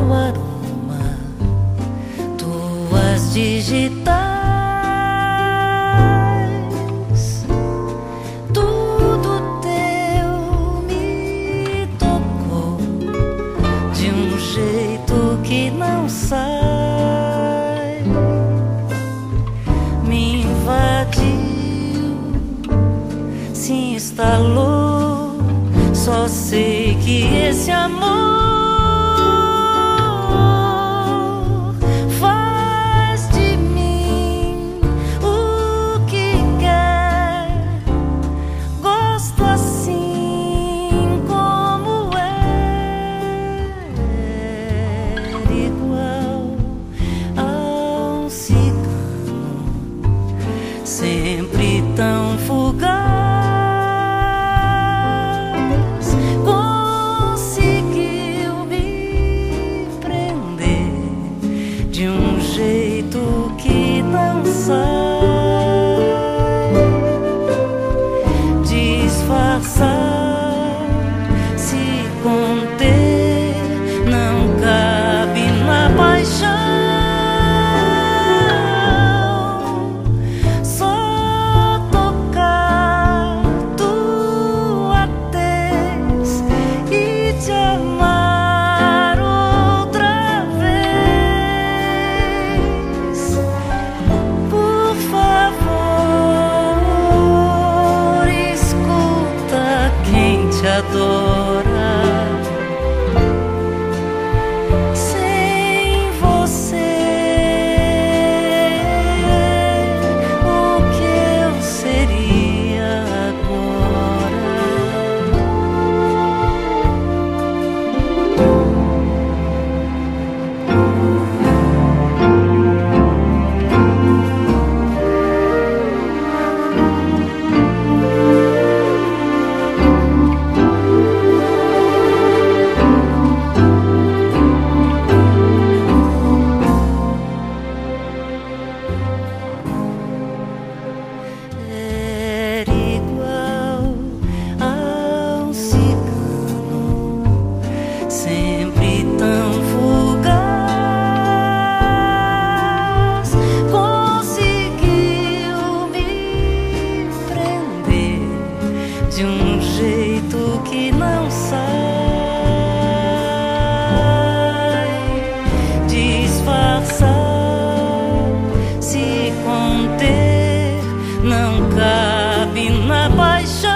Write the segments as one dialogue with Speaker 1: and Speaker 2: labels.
Speaker 1: aroma, tuas digitais, tudo teu me tocou de um jeito que não sai, me invadiu, se instalou. Só sei que esse amor faz de mim o que quer. Gosto assim como é, igual a um cigano, sempre tão fugaz. De um jeito que não sai, disfarçar, se conter, não cabe na paixão. Só tocar tua tez e te amar. Adora sem você, o que eu seria agora? Sempre tão fugaz, conseguiu me prender de um jeito que não sai, disfarçar, se conter, não cabe na paixão.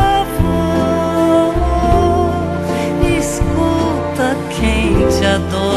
Speaker 1: Quem te adora.